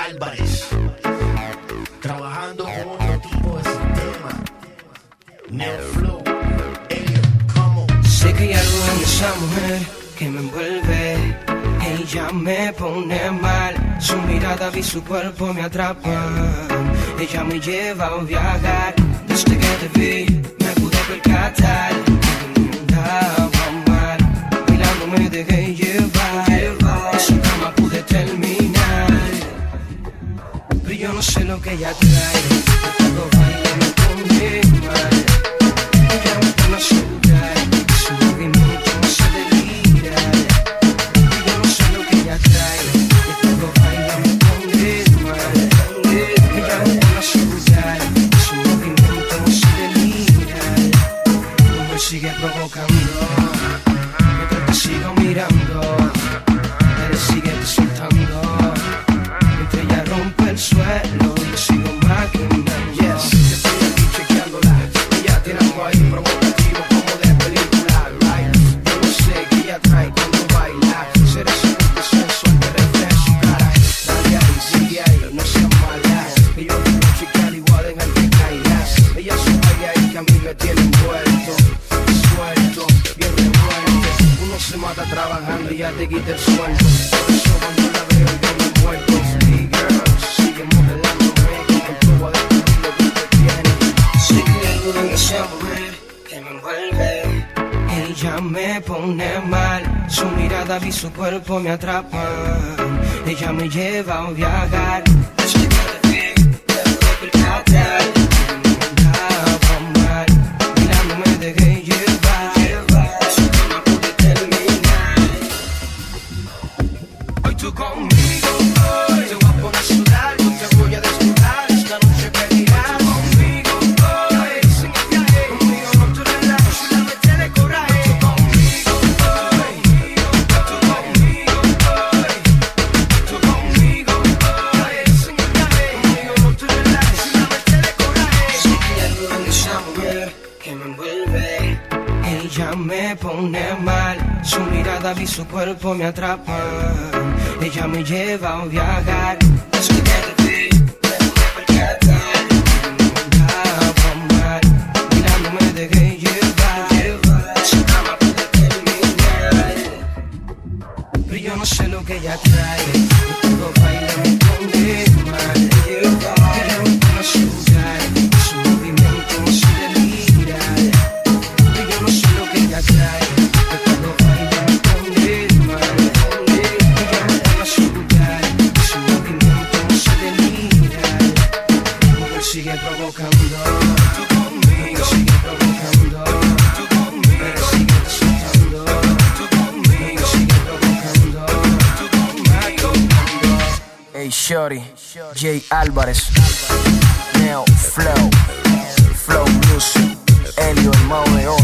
Álvarez, trabajando con otro tipo de sistema. Neo Flow, Elliot, come on. Sé que hay algo en esa mujer que me envuelve. Ella me pone mal, su mirada y su cuerpo me atrapan. Ella me lleva a viajar. Desde que te vi me pude percatar que me andaba mal. Bailando me dejé llevar, en su cama pude terminar. Pero yo no sé lo que ella trae. Cuando baila me pone mal. Ella me pone a sudar, su movimiento me hace delirar. Pero yo no sé lo que ella trae. Cuando baila me pone mal. Ella me pone a sudar, su movimiento me hace delirar. Me sigue provocando, mientras te sigo mirando. Él sigue disfrutando, mientras ella rompe el suelo. Yo sigo maquinando. Yes, estoy aquí chequeándola. Ella tiene algo ahí provocativo como de película, right? Yo no sé qué ella trae cuando baila. Será su cuerpo sensual que refleja su cara. Dale ahí, sigue ahí, no seas mala. Que yo quiero chequear igual en el que caigas. Ella sube ahí que a mí me tiene envuelto, suelto, bien revuelto. Uno se mata trabajando y ya te quita el sueldo. Por eso cuando la veo yo me muerto. Hey girl, sigue modelándome con todo a descubrir lo que usted tiene. Sé que hay algo en esa mujer que me envuelve. Ella me pone mal, su mirada y su cuerpo me atrapan. Ella me lleva a viajar. Desde que te vi me pude percatar que me andaba mal. Mirando me dejé llevar, en su cama pude terminar. Hoy tú conmigo, hoy te voy a poner a sudar, yo te voy a desnudar, esta noche pedirás conmigo, hoy sin el viaje, conmigo no te relajes, y la mente de coraje. Tú conmigo, hoy, tú conmigo, hoy, tú conmigo, hoy sin el viaje, conmigo no te relajes, y la mente de coraje. Sé que hay algo en esa mujer que me envuelve. Ella me pone mal, su mirada y su cuerpo me atrapan. Ella me lleva a viajar. Desde que te vi me pude percatar que me andaba mal. Mirando me dejé llevar, en su cama pude terminar. Pero yo no sé lo que ella trae. Y cuando baila me pone mal. Ella me pone a sudar, su movimiento me hace delirar. Pero yo no sé lo que ella trae. Y cuando baila me pone mal. Ella me pone a sudar, su movimiento me hace delirar. Me sigue provocando, tú conmigo, me sigue provocando, tú conmigo, me sigue disfrutando, tú conmigo, me sigue provocando, tú conmigo. Hey Shorty, J Álvarez, Neo Flow, Flow Music, Elliot, el Mao de Oro.